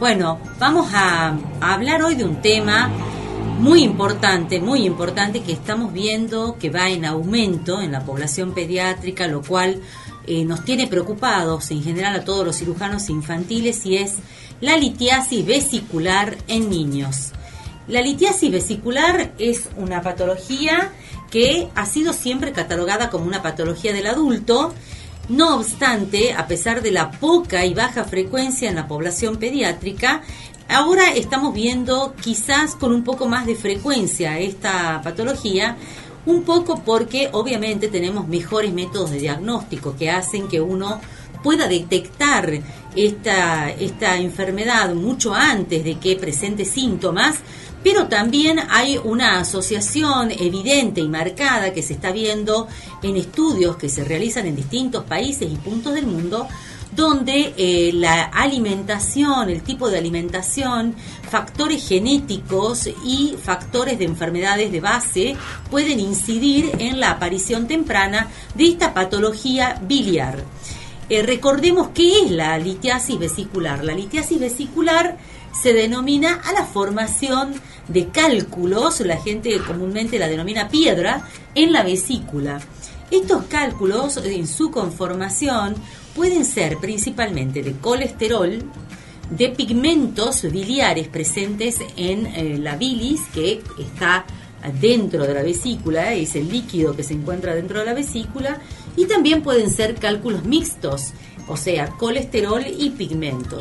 Bueno, vamos a hablar hoy de un tema muy importante que estamos viendo que va en aumento en la población pediátrica, lo cual nos tiene preocupados en general a todos los cirujanos infantiles, y es la litiasis vesicular en niños. La litiasis vesicular es una patología que ha sido siempre catalogada como una patología del adulto. No obstante, a pesar de la poca y baja frecuencia en la población pediátrica, ahora estamos viendo quizás con un poco más de frecuencia esta patología, un poco porque obviamente tenemos mejores métodos de diagnóstico que hacen que uno pueda detectar esta enfermedad mucho antes de que presente síntomas, pero también hay una asociación evidente y marcada que se está viendo en estudios que se realizan en distintos países y puntos del mundo, donde la alimentación, el tipo de alimentación, factores genéticos y factores de enfermedades de base pueden incidir en la aparición temprana de esta patología biliar. Recordemos qué es la litiasis vesicular. La litiasis vesicular se denomina a la formación de cálculos, la gente comúnmente la denomina piedra, en la vesícula. Estos cálculos en su conformación pueden ser principalmente de colesterol, de pigmentos biliares presentes en la bilis, que está dentro de la vesícula, es el líquido que se encuentra dentro de la vesícula, y también pueden ser cálculos mixtos, o sea, colesterol y pigmentos.